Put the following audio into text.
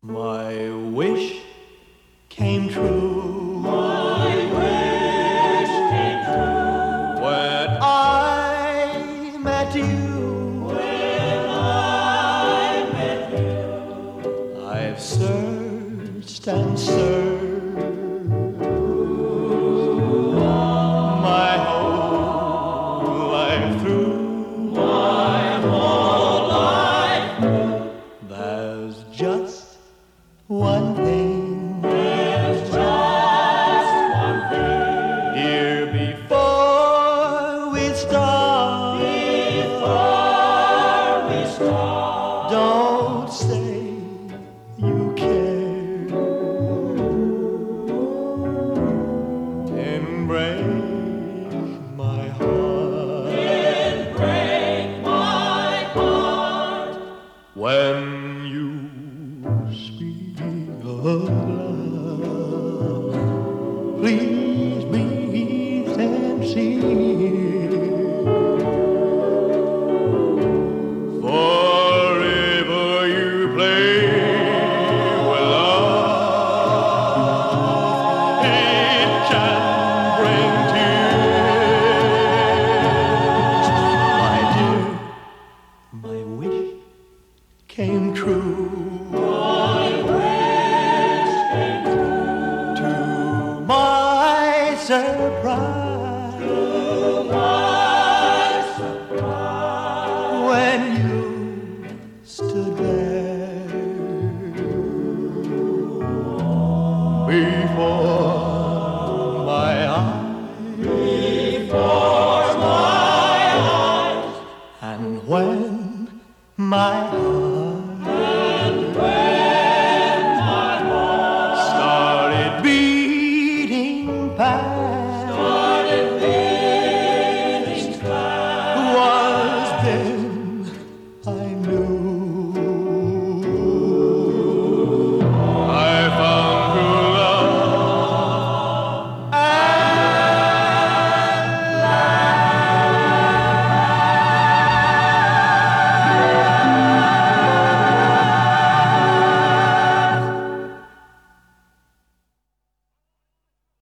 My wish came true. My wish came true. When I met you. When I met you. I've searched and searched my whole life through. My whole life through. There's just one thing, There's just one thing. dear, before we start. Before we start. Don't say you care and break my heart. Then break my heart. When you speak of love, please be sincere. Forever you play with love, it can bring tears. My dear, my wish came true. My wish came true. To my surprise, To my surprise. when you stood there before